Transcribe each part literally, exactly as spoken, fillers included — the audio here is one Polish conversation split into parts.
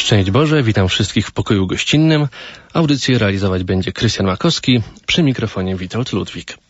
Szczęść Boże, witam wszystkich w pokoju gościnnym. Audycję realizować będzie Krystian Makowski, przy mikrofonie Witold Ludwik.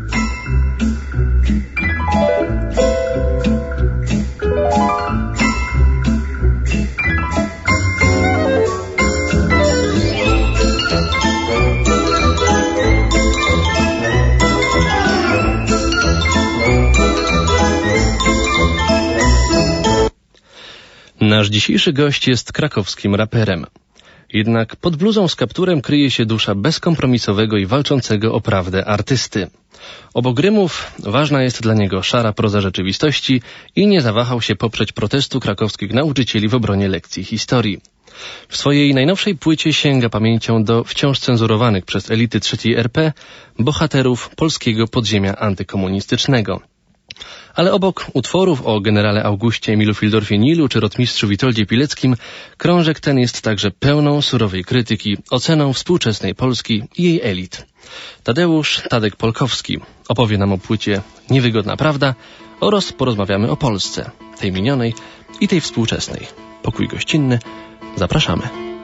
Nasz dzisiejszy gość jest krakowskim raperem. Jednak pod bluzą z kapturem kryje się dusza bezkompromisowego i walczącego o prawdę artysty. Obok rymów ważna jest dla niego szara proza rzeczywistości i nie zawahał się poprzeć protestu krakowskich nauczycieli w obronie lekcji historii. W swojej najnowszej płycie sięga pamięcią do wciąż cenzurowanych przez elity trzeciej R P bohaterów polskiego podziemia antykomunistycznego. Ale obok utworów o generale Augustie Emilu Fildorfie-Nilu czy rotmistrzu Witoldzie Pileckim, krążek ten jest także pełną surowej krytyki, oceną współczesnej Polski i jej elit. Tadeusz Tadek Polkowski opowie nam o płycie Niewygodna Prawda oraz porozmawiamy o Polsce, tej minionej i tej współczesnej. Pokój gościnny. Zapraszamy.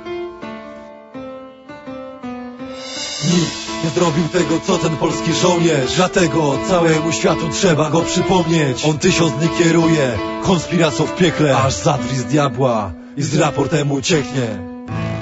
Nikt nie zrobił tego, co ten polski żołnierz. Dlatego całemu światu trzeba go przypomnieć. On tysiąc dni kieruje konspiracją w piekle, aż zadri z diabła i z raportem ucieknie.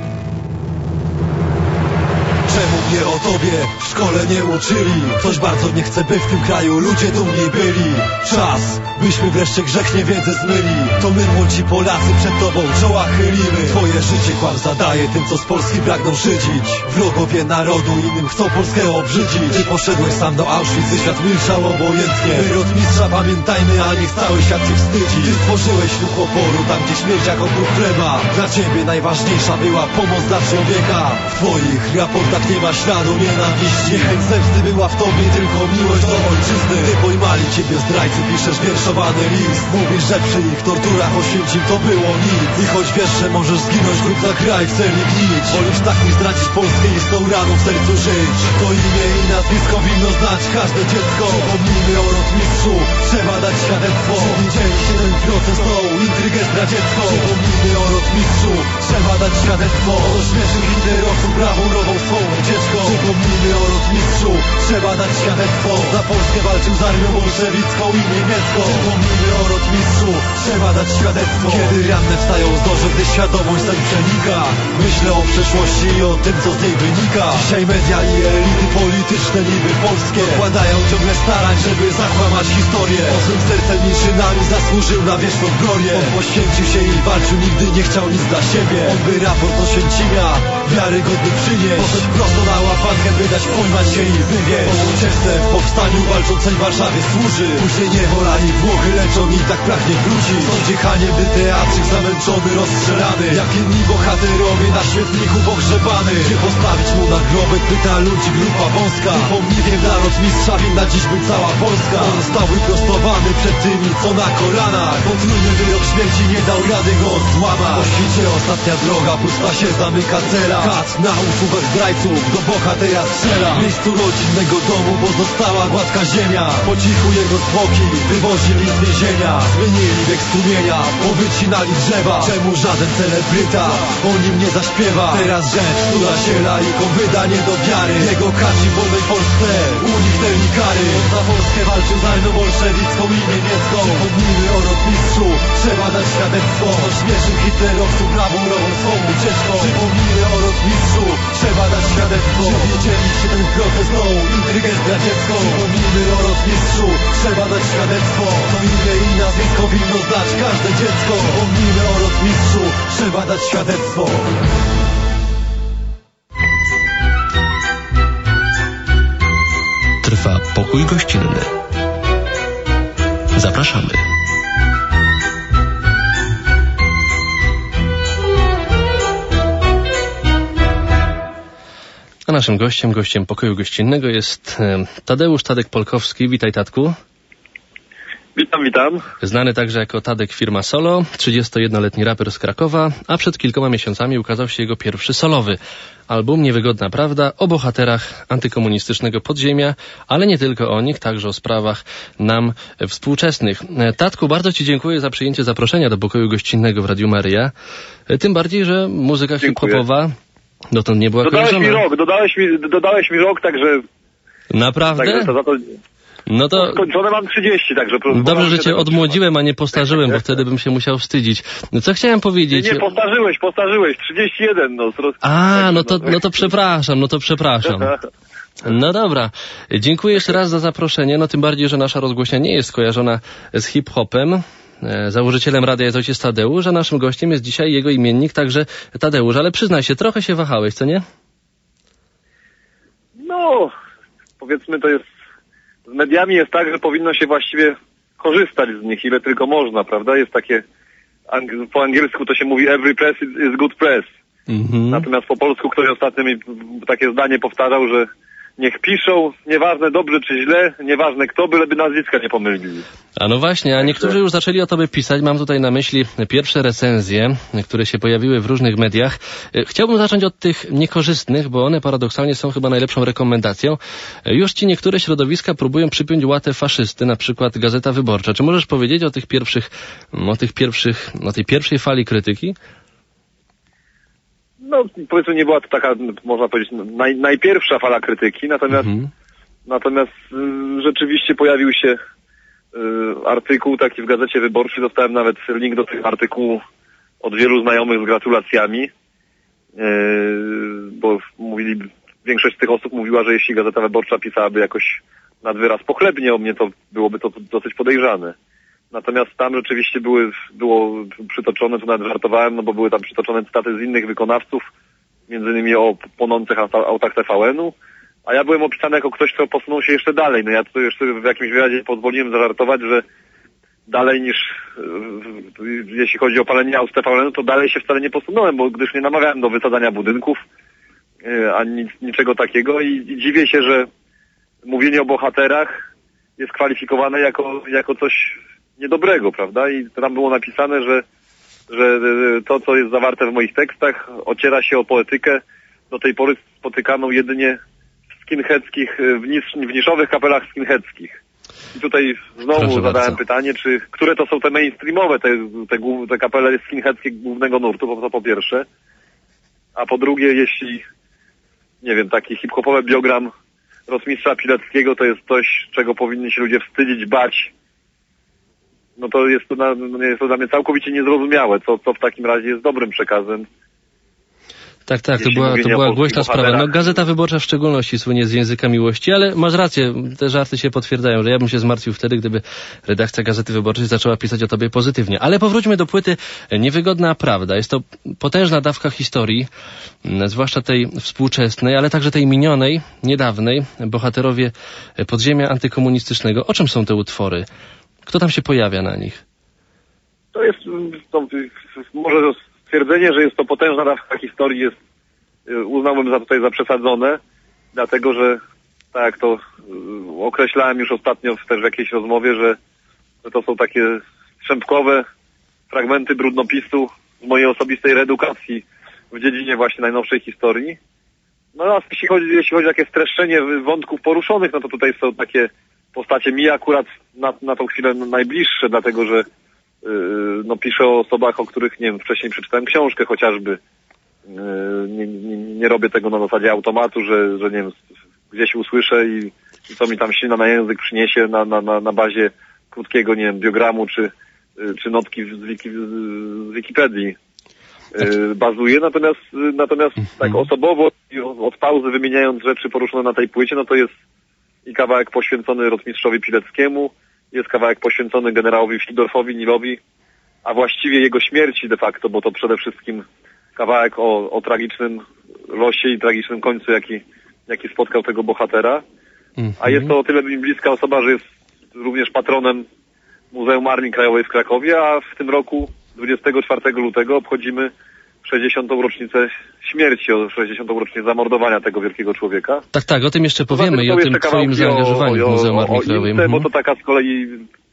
Czemu mnie o tobie w szkole nie uczyli? Ktoś bardzo nie chce, by w tym kraju ludzie dumni byli. Czas, byśmy wreszcie grzech niewiedzy zmyli. To my, młodzi Polacy, przed tobą czoła chylimy. Twoje życie kłam zadaje tym, co z Polski pragną szydzić. Wrogowie narodu innym chcą Polskę obrzydzić. Ty poszedłeś sam do Auschwitz i świat milczał obojętnie. My rotmistrza pamiętajmy, a niech cały świat się wstydzi. Ty stworzyłeś ruch oporu tam, gdzie śmierć jak oprócz chleba. Dla ciebie najważniejsza była pomoc dla człowieka. W twoich raportach nie ma śladu nienawiści. Niechęć zemsty była w tobie tylko miłość do ojczyzny. Ty pojmali ciebie zdrajcy, piszesz wierszowany list. Mówisz, że przy ich torturach Oświęcim to było nic. I choć wiesz, że możesz zginąć lub za kraj w celi gnić, wolisz tak niż zdradzić Polskę i z tą raną w sercu żyć. To imię i nazwisko winno znać każde dziecko. Przypomnijmy o rotmistrzu, trzeba dać świadectwo. Czy widzieli się ten proces, tą intrygę zdradziecką? Przypomnijmy o rotmistrzu, trzeba dać świadectwo. O śmiesznych hitlerowców prawą nową swą ucieczką. Przypomnijmy o rotmistrzu, trzeba dać świadectwo. Za Polskę walczył z armią bolszewicką i niemiecką. Przypomnijmy o rotmistrzu, trzeba dać świadectwo. Kiedy ranne wstają z dorze, gdy świadomość sen przenika. Myślę o przeszłości i o tym, co z niej wynika. Dzisiaj media i elity polityczne niby polskie dokładają ciągle starań, żeby zakłamać historię. O swym sercem i czynami zasłużył na wieczną glorię. On poświęcił się i walczył, nigdy nie chciał nic dla siebie. On by raport Oświęcimia wiarygodny przynieść. Poszedł prosto na łapankę, by dać pojmać się i wywieźć. Po ucieczce w powstaniu walczącej Warszawie służy. Później niewola i Włochy, lecz on i tak pragnie wrócić. W sądzie haniebny teatrzyk zamęczony, rozstrzelany. Jak inni bohaterowie na świetniku pogrzebany. Gdzie postawić mu nagrobek, pyta ludzi grupa wąska. Pomnikiem dla rotmistrza winna dziś być cała Polska. On został wyprostowany przed tymi, co na kolanach. Potrójny wyrok śmierci nie dał rady go złamać. Po świcie ostatnia droga, pusta się zamyka cela. Kat na usługach zdrajców, do bohatera strzela. W miejscu rodzinnego domu pozostała gładka ziemia. Po cichu jego zwłoki wywozili z więzienia. Zmienili wiek strumienia, powycinali drzewa. Czemu żaden celebryta o nim nie zaśpiewa? Teraz rzecz, która siela i wyda nie do wiary. Jego kaci w wolnej Polsce uniknęli kary. Za Polskę walczył z armią bolszewicką i niemiecką. Przypomnijmy o rotmistrzu, trzeba dać świadectwo. O śmiesznych hitlerowców prawą nową swą ucieczką. Przypomnijmy o rotmistrzu, trzeba dać świadectwo. Czy widzieli się ten proces, tą intrygę zdradziecką? Przypomnijmy o rotmistrzu, trzeba dać świadectwo. To imię i nazwisko winno znać każde dziecko. Przypomnijmy o rotmistrzu, trzeba dać świadectwo. Trwa pokój gościnny. Zapraszamy. A naszym gościem, gościem pokoju gościnnego jest Tadeusz Tadek Polkowski. Witaj, Tatku. Witam, witam. Znany także jako Tadek Firma Solo, trzydziestojednoletni raper z Krakowa, a przed kilkoma miesiącami ukazał się jego pierwszy solowy album Niewygodna Prawda o bohaterach antykomunistycznego podziemia, ale nie tylko o nich, także o sprawach nam współczesnych. Tadku, bardzo Ci dziękuję za przyjęcie zaproszenia do pokoju gościnnego w Radiu Maryja, tym bardziej, że muzyka hip-hopowa dotąd nie była dodałeś kojarzona. mi rok, dodałeś mi, dodałeś mi rok, także... Naprawdę? Także to za to... No to... Skończone mam trzydzieści, także... Dobrze, że Cię odmłodziłem, a nie postarzyłem, bo wtedy bym się musiał wstydzić. No co chciałem powiedzieć? Nie, nie, postarzyłeś, postarzyłeś, trzydzieści jeden, no. A, no to, no to przepraszam, no to przepraszam. No dobra, dziękuję jeszcze raz za zaproszenie, no tym bardziej, że nasza rozgłośnia nie jest skojarzona z hip-hopem. Założycielem radia jest ojciec Tadeusz, a naszym gościem jest dzisiaj jego imiennik, także Tadeusz, ale przyznaj się, trochę się wahałeś, co nie? No, powiedzmy, to jest... Z mediami jest tak, że powinno się właściwie korzystać z nich, ile tylko można, prawda? Jest takie, ang- po angielsku to się mówi every press is good press. Mhm. Natomiast po polsku ktoś ostatnio mi takie zdanie powtarzał, że niech piszą, nieważne dobrze czy źle, nieważne kto, byleby nazwiska nie pomylili. A no właśnie, a niektórzy już zaczęli o tobie pisać. Mam tutaj na myśli pierwsze recenzje, które się pojawiły w różnych mediach. Chciałbym zacząć od tych niekorzystnych, bo one paradoksalnie są chyba najlepszą rekomendacją. Już ci niektóre środowiska próbują przypiąć łatę faszysty, na przykład Gazeta Wyborcza. Czy możesz powiedzieć o tych pierwszych, o tych pierwszych, o tej pierwszej fali krytyki? No, powiedzmy, nie była to taka, można powiedzieć, naj, najpierwsza fala krytyki, natomiast, Mhm. natomiast y, rzeczywiście pojawił się y, artykuł taki w Gazecie Wyborczej. Dostałem nawet link do tego artykułu od wielu znajomych z gratulacjami, y, bo mówili, większość z tych osób mówiła, że jeśli Gazeta Wyborcza pisałaby jakoś nad wyraz pochlebnie o mnie, to byłoby to dosyć podejrzane. Natomiast tam rzeczywiście były, było przytoczone, tu nawet żartowałem, no bo były tam przytoczone cytaty z innych wykonawców, między innymi o płonących autach T V N-u, a ja byłem opisany jako ktoś, kto posunął się jeszcze dalej. No ja tu jeszcze w jakimś wyrazie pozwoliłem zażartować, że dalej niż, jeśli chodzi o palenie aut T V N-u, to dalej się wcale nie posunąłem, bo gdyż nie namawiałem do wysadzania budynków, ani nic, niczego takiego i, i dziwię się, że mówienie o bohaterach jest kwalifikowane jako, jako coś niedobrego, prawda? I tam było napisane, że, że to, co jest zawarte w moich tekstach, ociera się o poetykę do tej pory spotykaną jedynie w skinheadzkich, w, nisz, w niszowych kapelach skinheadzkich. I tutaj znowu Proszę zadałem bardzo. pytanie, czy które to są te mainstreamowe, te, te, te kapele skinheadzkie głównego nurtu, to po pierwsze. A po drugie, jeśli, nie wiem, taki hip-hopowy biogram Rotmistrza Pileckiego to jest coś, czego powinni się ludzie wstydzić, bać, no to jest to, na, no jest to dla mnie całkowicie niezrozumiałe, co, co w takim razie jest dobrym przekazem. Tak, tak, to Jeśli była, to mówienie o była polskich głośna sprawa. No, bohaterach. Gazeta Wyborcza w szczególności słynie z języka miłości, ale masz rację, te żarty się potwierdzają, że ja bym się zmartwił wtedy, gdyby redakcja Gazety Wyborczej zaczęła pisać o tobie pozytywnie. Ale powróćmy do płyty Niewygodna Prawda. Jest to potężna dawka historii, m, zwłaszcza tej współczesnej, ale także tej minionej, niedawnej, bohaterowie podziemia antykomunistycznego. O czym są te utwory? Kto tam się pojawia na nich? To jest, to, może stwierdzenie, że jest to potężna dawka historii jest, uznałbym za tutaj za przesadzone, dlatego że, tak jak to określałem już ostatnio też w jakiejś rozmowie, że, że to są takie strzępkowe fragmenty brudnopisu z mojej osobistej reedukacji w dziedzinie właśnie najnowszej historii. No a jeśli chodzi, jeśli chodzi o takie streszczenie wątków poruszonych, no to tutaj są takie postacie mi akurat na, na tą chwilę najbliższe, dlatego że yy, no piszę o osobach, o których, nie wiem, wcześniej przeczytałem książkę chociażby. Yy, nie, nie, nie robię tego na zasadzie automatu, że, że nie wiem, gdzieś usłyszę i, i co mi tam ślina na język przyniesie na, na, na, na bazie krótkiego, nie wiem, biogramu czy, yy, czy notki z, wiki, z Wikipedii yy, bazuje. Natomiast, yy, natomiast Mhm. tak osobowo i od pauzy wymieniając rzeczy poruszone na tej płycie, no to jest i kawałek poświęcony Rotmistrzowi Pileckiemu, jest kawałek poświęcony generałowi Fridorfowi Nilowi, a właściwie jego śmierci de facto, bo to przede wszystkim kawałek o, o tragicznym losie i tragicznym końcu, jaki, jaki spotkał tego bohatera. Mhm. A jest to o tyle mi bliska osoba, że jest również patronem Muzeum Armii Krajowej w Krakowie, a w tym roku dwudziestego czwartego lutego obchodzimy sześćdziesiątą rocznicę śmierci, o sześćdziesiątą rocznicę zamordowania tego wielkiego człowieka. Tak, tak, o tym jeszcze powiemy Poza i tym o są tym jeszcze twoim kawałki zaangażowaniu o, w Muzeum o, Armii o Krajowej. Ince, Mhm. bo to taka z kolei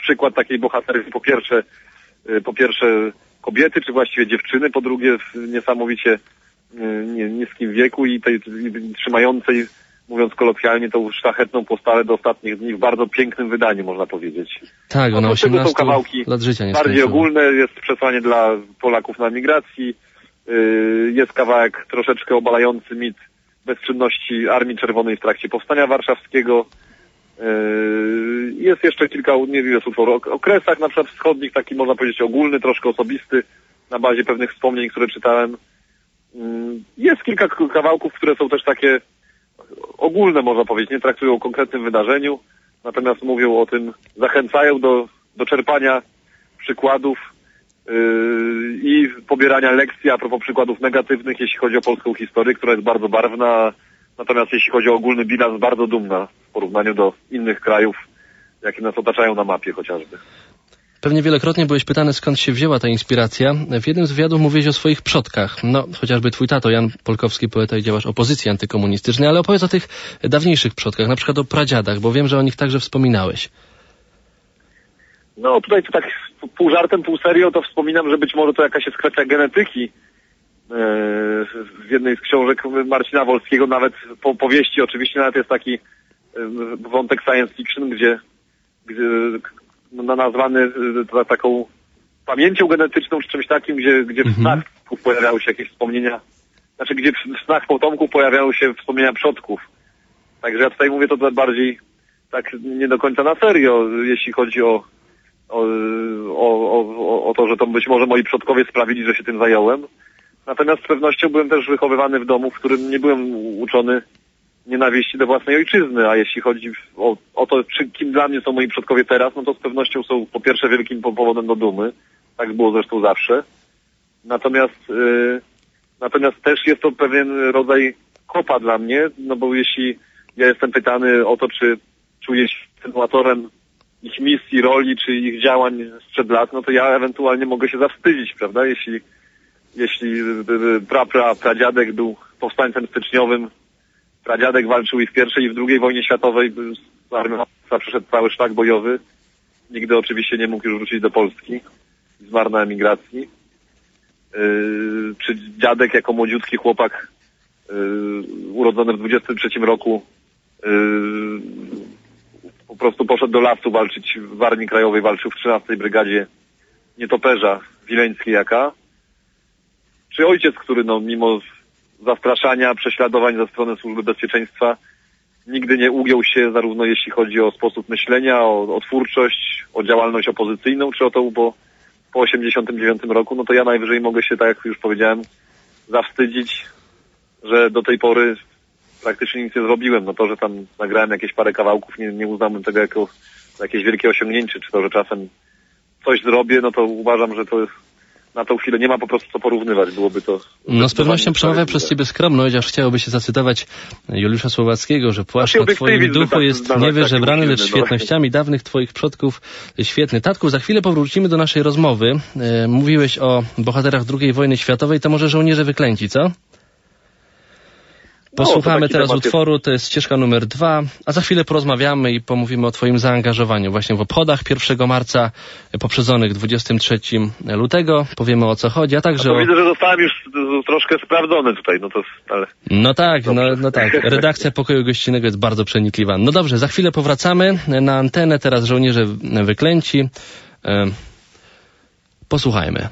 przykład takiej bohaterki, po pierwsze, po pierwsze kobiety, czy właściwie dziewczyny, po drugie w niesamowicie niskim wieku i tej i trzymającej, mówiąc kolokwialnie, tą szlachetną postawę do ostatnich dni w bardzo pięknym wydaniu, można powiedzieć. Tak, ona no, osiemnaście są kawałki lat życia nie bardziej skończyła. ogólne, jest przesłanie dla Polaków na emigracji, yy, jest kawałek troszeczkę obalający mit bezczynności Armii Czerwonej w trakcie Powstania Warszawskiego. Yy, jest jeszcze kilka, nie wiem, utworów o okresach na przykład wschodnich, taki można powiedzieć ogólny, troszkę osobisty, na bazie pewnych wspomnień, które czytałem. Yy, jest kilka kawałków, które są też takie ogólne, można powiedzieć, nie traktują o konkretnym wydarzeniu, natomiast mówią o tym, zachęcają do, do czerpania przykładów yy, i pobierania lekcji a propos przykładów negatywnych, jeśli chodzi o polską historię, która jest bardzo barwna, natomiast jeśli chodzi o ogólny bilans, bardzo dumna w porównaniu do innych krajów, jakie nas otaczają na mapie chociażby. Pewnie wielokrotnie byłeś pytany, skąd się wzięła ta inspiracja. W jednym z wywiadów mówiłeś o swoich przodkach. No, chociażby twój tato, Jan Polkowski, poeta i działacz opozycji antykomunistycznej, ale opowiedz o tych dawniejszych przodkach, na przykład o pradziadach, bo wiem, że o nich także wspominałeś. No, tutaj to tak pół żartem, pół serio, to wspominam, że być może to jakaś jest kwestia genetyki. W jednej z książek Marcina Wolskiego, nawet po powieści oczywiście, nawet jest taki wątek science fiction, gdzie, gdzie no, nazwany za taką pamięcią genetyczną czy czymś takim, gdzie, gdzie w snach pojawiały się jakieś wspomnienia, znaczy gdzie w snach potomków pojawiały się wspomnienia przodków. Także ja tutaj mówię to bardziej tak nie do końca na serio, jeśli chodzi o, o, o, o, o to, że to być może moi przodkowie sprawili, że się tym zająłem. Natomiast z pewnością byłem też wychowywany w domu, w którym nie byłem uczony nienawiści do własnej ojczyzny, a jeśli chodzi o, o to, czy, kim dla mnie są moi przodkowie teraz, no to z pewnością są po pierwsze wielkim powodem do dumy, tak było zresztą zawsze. Natomiast yy, natomiast też jest to pewien rodzaj kopa dla mnie, no bo jeśli ja jestem pytany o to, czy czuję się kontynuatorem ich misji, roli, czy ich działań sprzed lat, no to ja ewentualnie mogę się zawstydzić, prawda, jeśli jeśli pra, pra, pradziadek był powstańcem styczniowym, pradziadek walczył i w pierwszej, i w drugiej wojnie światowej, z armią przeszedł cały szlak bojowy. Nigdy oczywiście nie mógł już wrócić do Polski. Zmarł na emigracji. Yy, czy dziadek jako młodziutki chłopak yy, urodzony w dwudziestym trzecim roku yy, po prostu poszedł do lasu walczyć w Armii Krajowej, walczył w trzynastej Brygadzie Nietoperza Wileńskiej jaka. Czy ojciec, który no mimo zastraszania, prześladowań ze strony Służby Bezpieczeństwa nigdy nie ugiął się, zarówno jeśli chodzi o sposób myślenia, o, o twórczość, o działalność opozycyjną, czy o to po, po osiemdziesiątym dziewiątym roku, no to ja najwyżej mogę się, tak jak już powiedziałem, zawstydzić, że do tej pory praktycznie nic nie zrobiłem. No to, że tam nagrałem jakieś parę kawałków, nie, nie uznałbym tego jako jakieś wielkie osiągnięcie, czy to, że czasem coś zrobię, no to uważam, że to na tą chwilę nie ma po prostu co porównywać, byłoby to... No z pewnością przemawia przez ciebie skromność, aż chciałoby się zacytować Juliusza Słowackiego, że płaszcz na twoim duchu jest niewyżebrany, lecz świetnościami dawnych twoich przodków świetny. Tatku, za chwilę powrócimy do naszej rozmowy. E, mówiłeś o bohaterach drugiej wojny światowej, to może Żołnierze Wyklęci, co? Posłuchamy no, teraz utworu, to jest ścieżka numer dwa, a za chwilę porozmawiamy i pomówimy o twoim zaangażowaniu właśnie w obchodach pierwszego marca, poprzedzonych dwudziestego trzeciego lutego. Powiemy, o co chodzi, a także... No to o... widzę, że zostałem już troszkę sprawdzony tutaj, no to... Ale... No tak, no, no tak. Redakcja Pokoju Gościnnego jest bardzo przenikliwa. No dobrze, za chwilę powracamy na antenę, teraz Żołnierze Wyklęci. Posłuchajmy.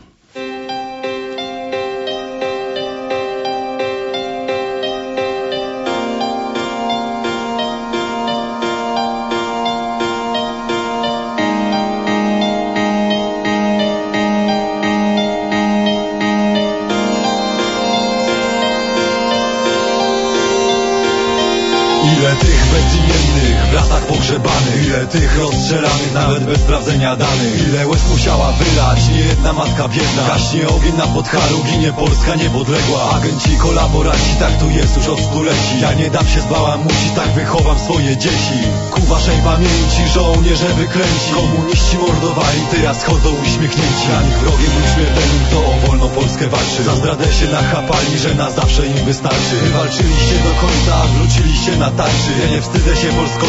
Ile tych bezimiennych w lasach pogrzebanych, ile tych rozstrzelanych nawet bez sprawdzenia danych, ile łez musiała wylać niejedna matka biedna. Gaśnie ogień na Podhalu, ginie Polska niepodległa. Agenci, kolaboranci, tak tu jest już od stuleci. Ja nie dam się zbałamucić, tak wychowam swoje dzieci. Ku waszej pamięci żołnierze wyklęci, komuniści mordowali, teraz chodzą uśmiechnięci. Dla nich wrogiem lub śmiertelnym, kto o wolną Polskę walczy. Za zdradę się nachapali, że na zawsze im wystarczy. Wy walczyliście do końca, a wróciliście na tarczy. Ja nie wstydzę się polskości, nigdy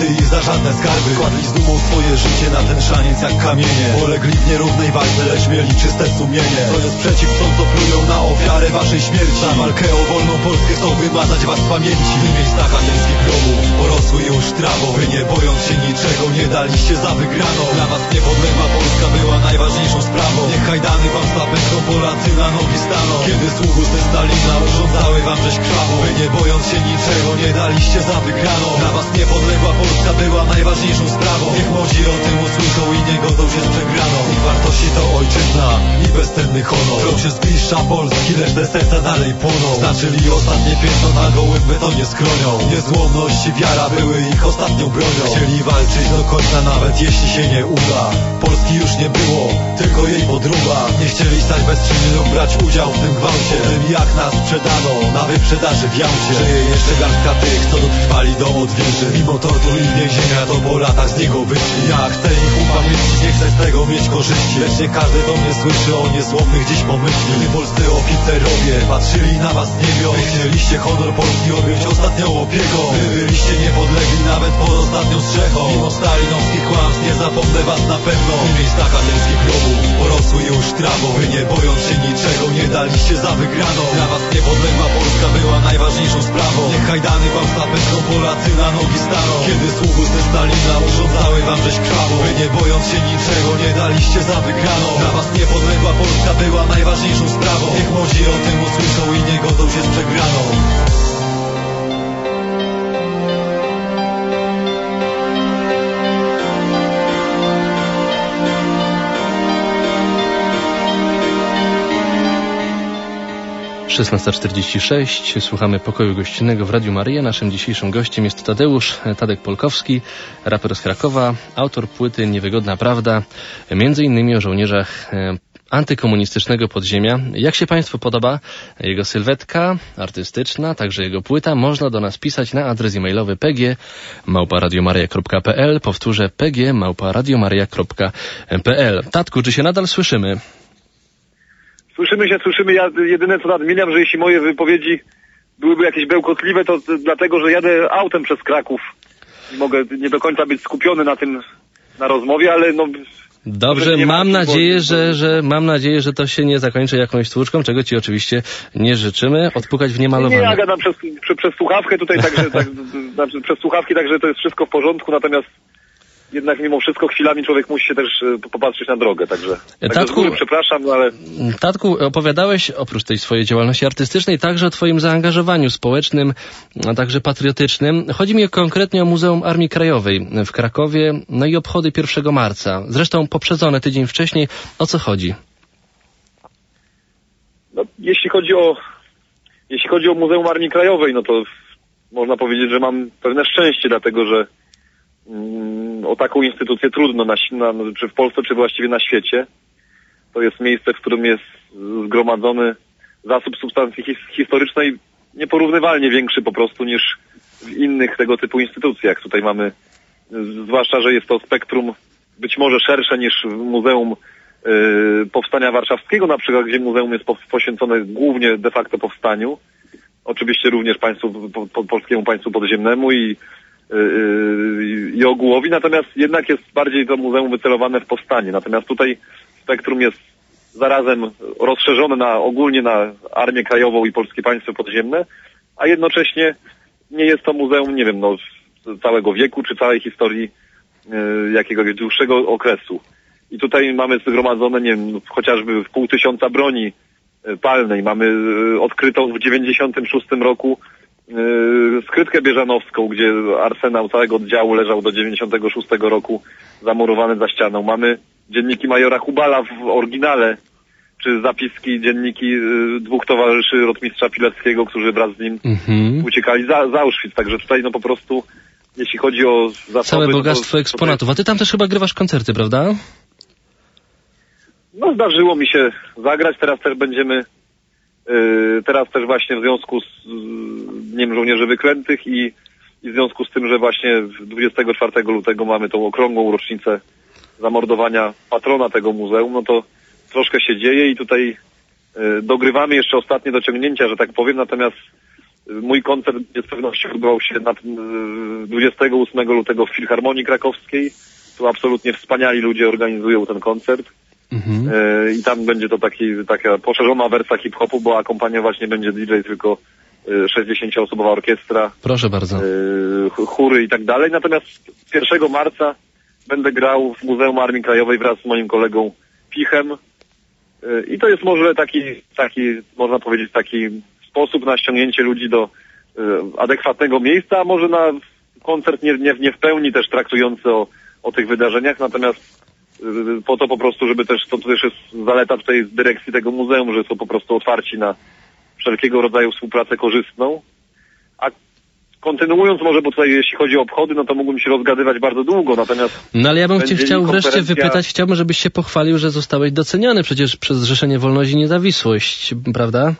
nigdy i za żadne skarby. Kładli z dumą swoje życie na ten szaniec jak kamienie. Polegli w nierównej walce, lecz mieli czyste sumienie. To jest przeciw są, co plują na ofiarę waszej śmierci. Za walkę o wolną Polskę chcą wymazać was z pamięci. W miejscach anielskich grobów porosły już trawą. Wy nie bojąc się niczego nie daliście za wygraną. Dla was niepodległa Polska była najważniejszą sprawą. Niech kajdany wam zapędzą, Polacy na nogi staną. Kiedy sługu ze Stalina urządzały wam rzeź krwawą. Wy nie bojąc się niczego nie daliście za wygraną. Dla was niepodległa Polska była najważniejszą sprawą. Niech młodzi o tym usłyszą i nie godzą się z przegraną. Ich wartości to ojczyzna i bezcenny honor. Krok się zbliża Polski, lecz te serca dalej płoną. Znaczyli ostatnie piętno na gołym betonie skronią. Niezłomność i wiara były ich ostatnią bronią. Chcieli walczyć do końca nawet jeśli się nie uda. Polski już nie było, tylko jej podruba. Nie chcieli stać bezczynni lub brać udział w tym gwałcie. O tym jak nas sprzedano na wyprzedaży w Jałcie. Żyje jeszcze garstka tych, co dotrwali do odwilży. Mimo tortur i więzienia to po latach z niego wyszli. Ja chcę ich upamiętnić, nie chcę z tego mieć korzyści. Lecz nie każdy do mnie słyszy o niezłomnych dziś pomyśli. Gdy polscy oficerowie patrzyli na was z niebios, wy chcieliście honor Polski objąć ostatnią opieką. Wy byliście niepodlegli nawet pod ostatnią strzechą. Mimo stalinowskich kłamstw nie zapomnę was na pewno. W miejscach anielskich grobów porosły już trawą. Wy nie bojąc się niczego nie daliście za wygraną. Dla was niepodległa Polska była najważniejszą sprawą. Niech kajdany wam zapędzą, Polacy na nogi staną. Kiedy sługu ze Stalina urządzały wam rzeź krwawą. Wy nie bojąc się niczego nie daliście za wygraną. Dla was niepodległa Polska była najważniejszą sprawą. Niech młodzi o tym usłyszą i nie godzą się z przegraną. szesnasta czterdzieści sześć. Słuchamy Pokoju Gościnnego w Radiu Maryja. Naszym dzisiejszym gościem jest Tadeusz Tadek Polkowski, raper z Krakowa, autor płyty Niewygodna Prawda, między innymi o żołnierzach antykomunistycznego podziemia. Jak się Państwu podoba jego sylwetka artystyczna, także jego płyta? Można do nas pisać na adres e-mailowy p g małpa radiomaria kropka p l. Powtórzę p g małpa radiomaria kropka p l. Tatku, czy się nadal słyszymy? Słyszymy się, słyszymy. Ja jedyne co nadmieniam, że jeśli moje wypowiedzi byłyby jakieś bełkotliwe, to dlatego, że jadę autem przez Kraków i mogę nie do końca być skupiony na tym, na rozmowie, ale no... Dobrze, mam nadzieję, że, że mam nadzieję, że to się nie zakończy jakąś stłuczką, czego Ci oczywiście nie życzymy. Odpukać w niemalowane. Nie, ja gadam przez, przez, przez słuchawkę tutaj, także tak, znaczy przez słuchawki, także to jest wszystko w porządku, natomiast jednak mimo wszystko chwilami człowiek musi się też popatrzeć na drogę, także, także z góry przepraszam, no ale... Tatku, opowiadałeś oprócz tej swojej działalności artystycznej także o Twoim zaangażowaniu społecznym, a także patriotycznym. Chodzi mi konkretnie o Muzeum Armii Krajowej w Krakowie, no i obchody pierwszego marca. Zresztą poprzedzone tydzień wcześniej. O co chodzi? No, jeśli chodzi o jeśli chodzi o Muzeum Armii Krajowej, no to można powiedzieć, że mam pewne szczęście, dlatego że o taką instytucję trudno, na, na, czy w Polsce, czy właściwie na świecie. To jest miejsce, w którym jest zgromadzony zasób substancji his, historycznej nieporównywalnie większy po prostu niż w innych tego typu instytucjach. Tutaj mamy, zwłaszcza, że jest to spektrum być może szersze niż w Muzeum y, Powstania Warszawskiego, na przykład, gdzie muzeum jest po, poświęcone głównie de facto powstaniu. Oczywiście również państwu, po, po, polskiemu państwu podziemnemu i i ogółowi, natomiast jednak jest bardziej to muzeum wycelowane w powstanie. Natomiast tutaj spektrum jest zarazem rozszerzone na ogólnie na Armię Krajową i Polskie Państwo Podziemne, a jednocześnie nie jest to muzeum, nie wiem, no, całego wieku czy całej historii y, jakiegoś dłuższego okresu. I tutaj mamy zgromadzone, nie wiem, chociażby w pół tysiąca broni y, palnej. Mamy y, odkrytą w dziewięćdziesiątym szóstym roku skrytkę bieżanowską, gdzie arsenał całego oddziału leżał do dziewięćdziesiątego szóstego roku zamurowany za ścianą. Mamy dzienniki majora Hubala w oryginale, czy zapiski, dzienniki dwóch towarzyszy rotmistrza Pileckiego, którzy wraz z nim mm-hmm. uciekali za, za Auschwitz. Także tutaj no po prostu, jeśli chodzi o zasoby... Całe bogactwo to, eksponatów. A ty tam też chyba grywasz koncerty, prawda? No zdarzyło mi się zagrać, teraz też będziemy... Teraz też właśnie w związku z Dniem Żołnierzy Wyklętych i, i w związku z tym, że właśnie dwudziestego czwartego lutego mamy tą okrągłą rocznicę zamordowania patrona tego muzeum, no to troszkę się dzieje i tutaj dogrywamy jeszcze ostatnie dociągnięcia, że tak powiem, natomiast Mój koncert z pewnością odbywał się na dwudziestego ósmego lutego w Filharmonii Krakowskiej. Tu absolutnie wspaniali ludzie organizują ten koncert. Mhm. I tam będzie to taki, taka poszerzona wersja hip-hopu, bo akompaniować nie będzie D J, tylko sześćdziesięcioosobowa orkiestra. Proszę bardzo. Chóry i tak dalej. Natomiast pierwszego marca będę grał w Muzeum Armii Krajowej wraz z moim kolegą Pichem. I to jest może taki, taki, można powiedzieć, taki sposób na ściągnięcie ludzi do adekwatnego miejsca, a może na koncert nie, nie, nie w pełni też traktujący o, o tych wydarzeniach, natomiast po to po prostu, żeby też, to też jest zaleta tutaj z dyrekcji tego muzeum, że są po prostu otwarci na wszelkiego rodzaju współpracę korzystną. A kontynuując może, bo tutaj jeśli chodzi o obchody, no to mógłbym się rozgadywać bardzo długo, natomiast... No ale ja bym cię chciał konferencja... wreszcie wypytać, chciałbym, żebyś się pochwalił, że zostałeś doceniony przecież przez Zrzeszenie Wolność i Niezawisłość, prawda?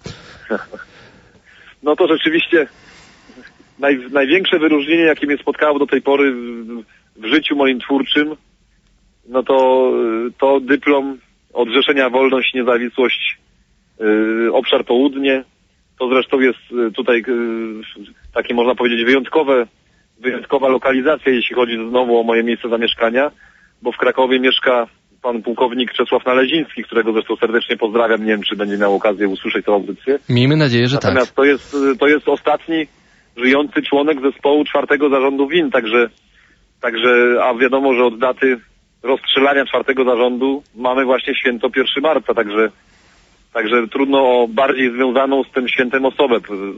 No to rzeczywiście naj, największe wyróżnienie, jakie mnie spotkało do tej pory w, w życiu moim twórczym, no to, to dyplom od Zrzeszenia Wolność i Niezawisłość yy, Obszar Południe. To zresztą jest tutaj yy, takie, można powiedzieć, wyjątkowe, wyjątkowa lokalizacja, jeśli chodzi znowu o moje miejsce zamieszkania, bo w Krakowie mieszka pan pułkownik Czesław Naleziński, którego zresztą serdecznie pozdrawiam. Nie wiem, czy będzie miał okazję usłyszeć tę audycję. Miejmy nadzieję, że Natomiast tak. to jest, to jest ostatni żyjący członek zespołu czwartego zarządu W I N, także, także, a wiadomo, że od daty rozstrzelania czwartego zarządu mamy właśnie święto pierwszego marca, także, także trudno o bardziej związaną z tym świętem osobę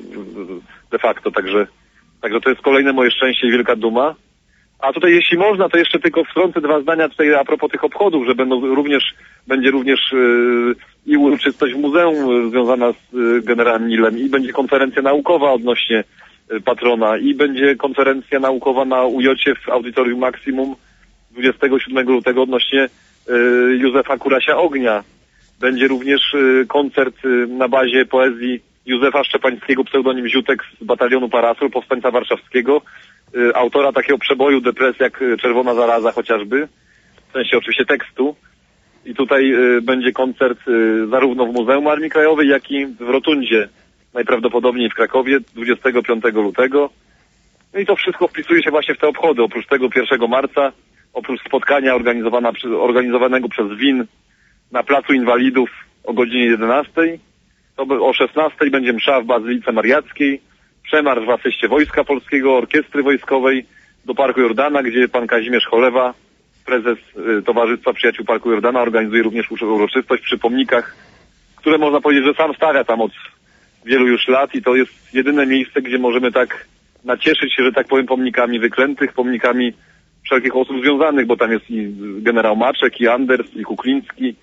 de facto, także, także to jest kolejne moje szczęście i wielka duma. A tutaj jeśli można, to jeszcze tylko wtrącę dwa zdania tutaj a propos tych obchodów, że będą również, będzie również yy, i uroczystość w muzeum związana z yy, generałem Nilem, i będzie konferencja naukowa odnośnie yy, patrona, i będzie konferencja naukowa na U J-cie w Audytorium Maximum dwudziestego siódmego lutego odnośnie yy, Józefa Kurasia Ognia. Będzie również yy, koncert yy, na bazie poezji Józefa Szczepańskiego, pseudonim Ziutek z batalionu Parasol, powstańca warszawskiego, y, autora takiego przeboju Depres jak Czerwona Zaraza chociażby, w sensie oczywiście tekstu. I tutaj y, będzie koncert y, zarówno w Muzeum Armii Krajowej, jak i w Rotundzie, najprawdopodobniej w Krakowie, dwudziestego piątego lutego. No i to wszystko wpisuje się właśnie w te obchody. Oprócz tego pierwszego marca, oprócz spotkania organizowana, organizowanego przez W I N na Placu Inwalidów o godzinie jedenastej, to o szesnastej będzie msza w Bazylice Mariackiej, przemarsz w asyście Wojska Polskiego, Orkiestry Wojskowej do Parku Jordana, gdzie pan Kazimierz Cholewa, prezes y, Towarzystwa Przyjaciół Parku Jordana, organizuje również uroczystość przy pomnikach, które można powiedzieć, że sam stawia tam od wielu już lat, i to jest jedyne miejsce, gdzie możemy tak nacieszyć się, że tak powiem, pomnikami wyklętych, pomnikami wszelkich osób związanych, bo tam jest i generał Maczek, i Anders, i Kukliński,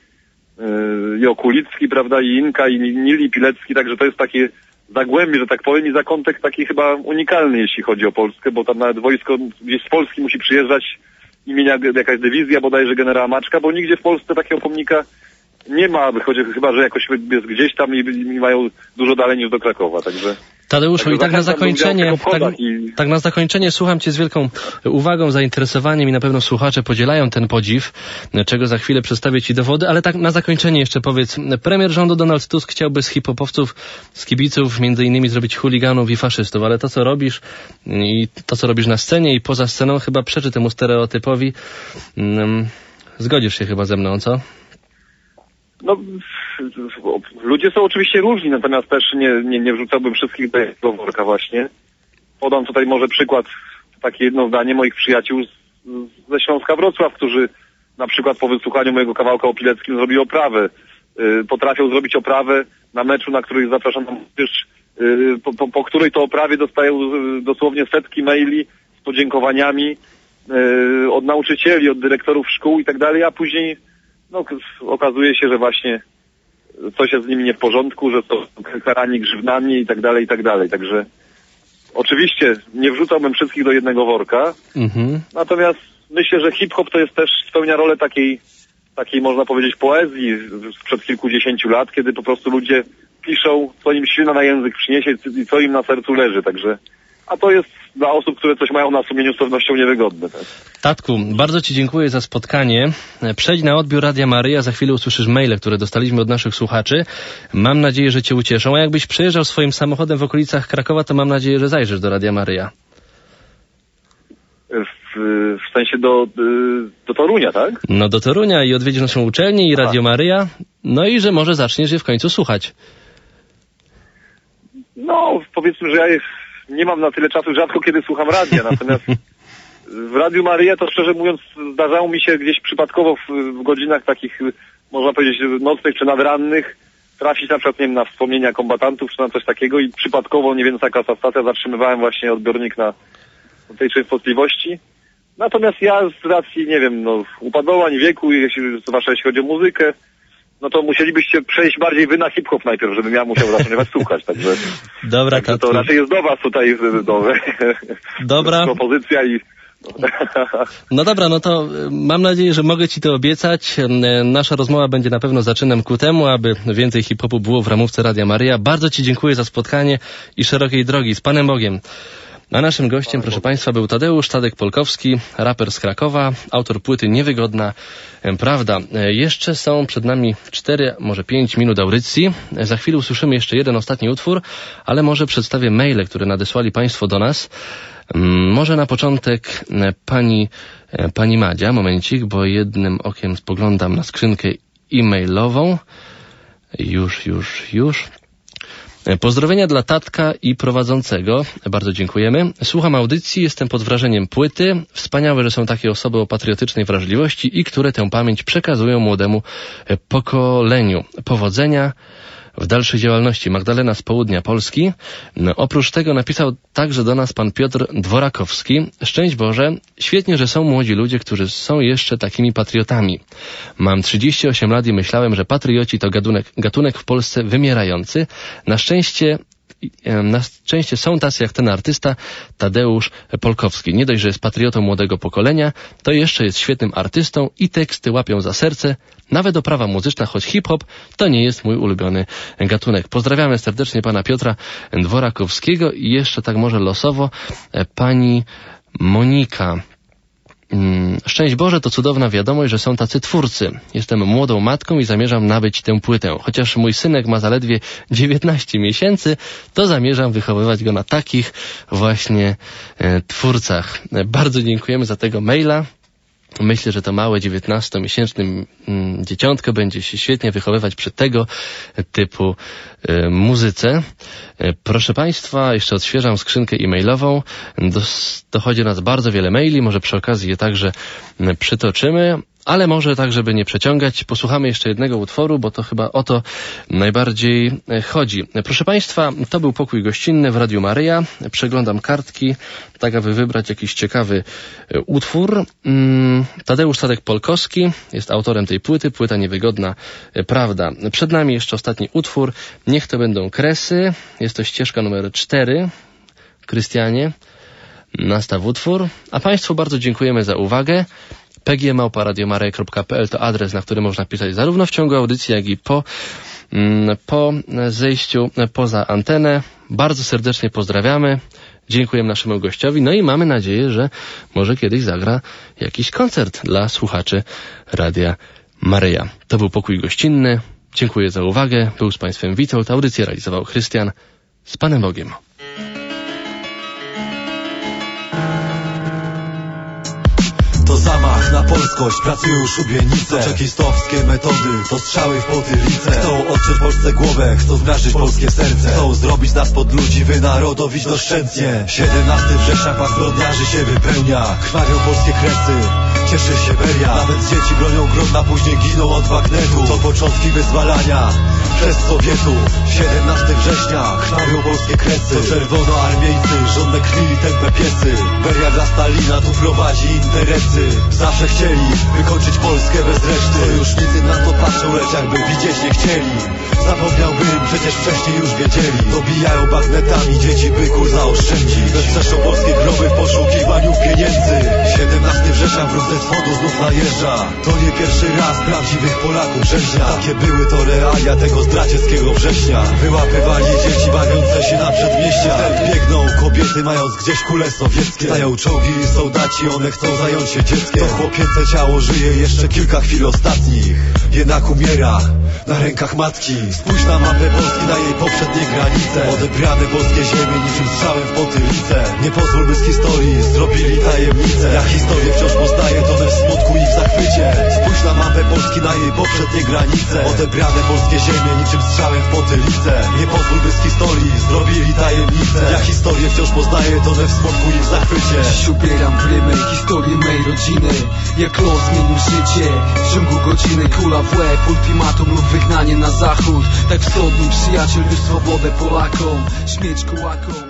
i Okulicki, prawda, i Inka, i Nil, i Pilecki, także to jest takie zagłębie, że tak powiem, i zakątek taki chyba unikalny, jeśli chodzi o Polskę, bo tam nawet wojsko gdzieś z Polski musi przyjeżdżać, imienia jakaś dywizja bodajże generała Maczka, bo nigdzie w Polsce takiego pomnika nie ma, choć chyba, że jakoś jest gdzieś tam i, i mają dużo dalej niż do Krakowa, także... Tadeuszu, także i tak na zakończenie, tak, i... tak na zakończenie słucham Cię z wielką uwagą, zainteresowaniem, i na pewno słuchacze podzielają ten podziw, czego za chwilę przedstawię Ci dowody, ale tak na zakończenie jeszcze powiedz, premier rządu Donald Tusk chciałby z hip-hopowców, z kibiców między innymi zrobić chuliganów i faszystów, ale to, co robisz i to, co robisz na scenie i poza sceną, chyba przeczy temu stereotypowi. Hmm, zgodzisz się chyba ze mną, co? No, ludzie są oczywiście różni, natomiast też nie, nie, nie wrzucałbym wszystkich do jednego worka właśnie. Podam tutaj może przykład, takie jedno zdanie moich przyjaciół z, ze Śląska Wrocław, którzy na przykład po wysłuchaniu mojego kawałka o Pileckim zrobili oprawę. Yy, potrafią zrobić oprawę na meczu, na który zapraszam na młodzież, yy, po, po, po której to oprawie dostają yy, dosłownie setki maili z podziękowaniami yy, od nauczycieli, od dyrektorów szkół i tak dalej, a później no, okazuje się, że właśnie coś jest z nimi nie w porządku, że są karani grzywnami i tak dalej, i tak dalej. Także oczywiście nie wrzucałbym wszystkich do jednego worka, mhm. Natomiast myślę, że hip-hop to jest też, spełnia rolę takiej, takiej można powiedzieć poezji sprzed kilkudziesięciu lat, kiedy po prostu ludzie piszą, co im ślina na język przyniesie i co im na sercu leży. Także a to jest dla osób, które coś mają na sumieniu, z pewnością niewygodne. Tak? Tatku, bardzo Ci dziękuję za spotkanie. Przejdź na odbiór Radia Maryja, za chwilę usłyszysz maile, które dostaliśmy od naszych słuchaczy. Mam nadzieję, że Cię ucieszą, a jakbyś przejeżdżał swoim samochodem w okolicach Krakowa, to mam nadzieję, że zajrzysz do Radia Maryja. W, w sensie do, do Torunia, tak? No do Torunia i odwiedzisz naszą uczelnię i Radio Maryja, no i że może zaczniesz je w końcu słuchać. No, powiedzmy, że ja nie mam na tyle czasu, rzadko kiedy słucham radia, natomiast w Radiu Maryja to szczerze mówiąc zdarzało mi się gdzieś przypadkowo w, w godzinach takich, można powiedzieć, nocnych czy nadrannych trafić na przykład, nie wiem, na wspomnienia kombatantów czy na coś takiego i przypadkowo, nie wiem, taka stacja, zatrzymywałem właśnie odbiornik na tej częstotliwości. Natomiast ja z racji, nie wiem, no, upadowań, wieku, jeśli, zwłaszcza jeśli chodzi o muzykę, no to musielibyście przejść bardziej wy na hip-hop najpierw, żebym ja musiał zacząć was słuchać, także, Dobra, także to raczej jest do was tutaj do, dobra. propozycja i... No dobra, no to mam nadzieję, że mogę Ci to obiecać. Nasza rozmowa będzie na pewno zaczynem ku temu, aby więcej hip-hopu było w ramówce Radia Maryja. Bardzo Ci dziękuję za spotkanie i szerokiej drogi. Z Panem Bogiem. A naszym gościem, proszę Państwa, był Tadeusz Tadek Polkowski, raper z Krakowa, autor płyty Niewygodna Prawda. Jeszcze są przed nami cztery, może pięć minut audycji. Za chwilę usłyszymy jeszcze jeden ostatni utwór, ale może przedstawię maile, które nadesłali Państwo do nas. Może na początek pani, pani Madzia, momencik, bo jednym okiem spoglądam na skrzynkę e-mailową. Już, już, już. Pozdrowienia dla tatka i prowadzącego. Bardzo dziękujemy. Słucham audycji, jestem pod wrażeniem płyty. Wspaniałe, że są takie osoby o patriotycznej wrażliwości i które tę pamięć przekazują młodemu pokoleniu. Powodzenia w dalszej działalności. Magdalena z południa Polski. No, oprócz tego napisał także do nas pan Piotr Dworakowski. Szczęść Boże, świetnie, że są młodzi ludzie, którzy są jeszcze takimi patriotami. Mam trzydzieści osiem lat i myślałem, że patrioci to gatunek, gatunek w Polsce wymierający. Na szczęście Na szczęście są tacy jak ten artysta Tadeusz Polkowski. Nie dość, że jest patriotą młodego pokolenia, to jeszcze jest świetnym artystą i teksty łapią za serce. Nawet oprawa muzyczna, choć hip-hop, to nie jest mój ulubiony gatunek. Pozdrawiamy serdecznie pana Piotra Dworakowskiego i jeszcze tak może losowo pani Monika. Szczęść Boże, to cudowna wiadomość, że są tacy twórcy. Jestem młodą matką i zamierzam nabyć tę płytę. Chociaż mój synek ma zaledwie dziewiętnaście miesięcy, to zamierzam wychowywać go na takich właśnie e, twórcach. Bardzo dziękujemy za tego maila. Myślę, że to małe dziewiętnastomiesięczne mm, dzieciątko będzie się świetnie wychowywać przy tego typu y, muzyce. Y, proszę Państwa, jeszcze odświeżam skrzynkę e-mailową. Do, dochodzi do nas bardzo wiele maili, może przy okazji je także y, przytoczymy. Ale może tak, żeby nie przeciągać, posłuchamy jeszcze jednego utworu, bo to chyba o to najbardziej chodzi. Proszę Państwa, to był Pokój Gościnny w Radiu Maryja. Przeglądam kartki, tak aby wybrać jakiś ciekawy utwór. Tadeusz Tadek Polkowski jest autorem tej płyty, płyta Niewygodna Prawda. Przed nami jeszcze ostatni utwór, Niech to będą kresy. Jest to ścieżka numer cztery. Krystianie, nastaw utwór. A Państwu bardzo dziękujemy za uwagę. p g małpa radio maryja kropka p l to adres, na który można pisać zarówno w ciągu audycji, jak i po, po zejściu poza antenę. Bardzo serdecznie pozdrawiamy. Dziękujemy naszemu gościowi. No i mamy nadzieję, że może kiedyś zagra jakiś koncert dla słuchaczy Radia Maryja. To był Pokój Gościnny. Dziękuję za uwagę. Był z Państwem Witold. Audycję realizował Chrystian. Z Panem Bogiem. To zamach na polskość, pracują szubienice. To czekistowskie metody, to strzały w potylicę. Chcą odciąć Polsce głowę, chcą zmiażdżyć polskie serce. Chcą zrobić nas pod ludzi, wynarodowić doszczętnie. siedemnastego września pas zbrodniarzy się wypełnia. Krwawią polskie kresy, cieszy się Beria. Nawet dzieci bronią gromna, później giną od bagnetu. To początki wyzwalania przez Sowietów. siedemnastego września krwawią polskie kresy. To czerwonoarmieńcy, żądne krwi i tępe piesy. Beria dla Stalina tu prowadzi interesy. Zawsze chcieli wykończyć Polskę bez reszty. Sojusznicy na to patrzą, lecz jakby widzieć nie chcieli. Zapomniałbym, przecież wcześniej już wiedzieli. Dobijają bagnetami dzieci, by kul zaoszczędzić. Bezczeszczą polskie groby w poszukiwaniu pieniędzy. siedemnastego września wróg ze wschodu znów najeżdża. To nie pierwszy raz prawdziwych Polaków rzeźnia. Takie były to realia tego zdradzieckiego września. Wyłapywali dzieci bawiące się na przedmieściach. Biegną kobiety mając gdzieś kule sowieckie. Stają czołgi i soldaci, one chcą zająć się dzieckiem. To chłopięce ciało żyje jeszcze kilka chwil ostatnich, jednak umiera na rękach matki. Spójrz na mapę Polski, na jej poprzednie granice. Odebrane polskie ziemie niczym strzałem w potylicę. Nie pozwól, by z historii zrobili tajemnicę. Ja historię wciąż poznaję, tonę w smutku i w zachwycie. Spójrz na mapę Polski, na jej poprzednie granice. Odebrane polskie ziemie niczym strzałem w potylicę. Nie pozwól, by z historii zrobili tajemnicę. Ja historię wciąż poznaję, tonę w smutku i w zachwycie. Dziś ubieram prymę historię mej rodziny. Jak los zmienił życie w ciągu godziny. Kula w łeb, ultimatum lub wygnanie na zachód. Tak wschodni przyjaciel już swobodę Polakom, śmieć kułakom.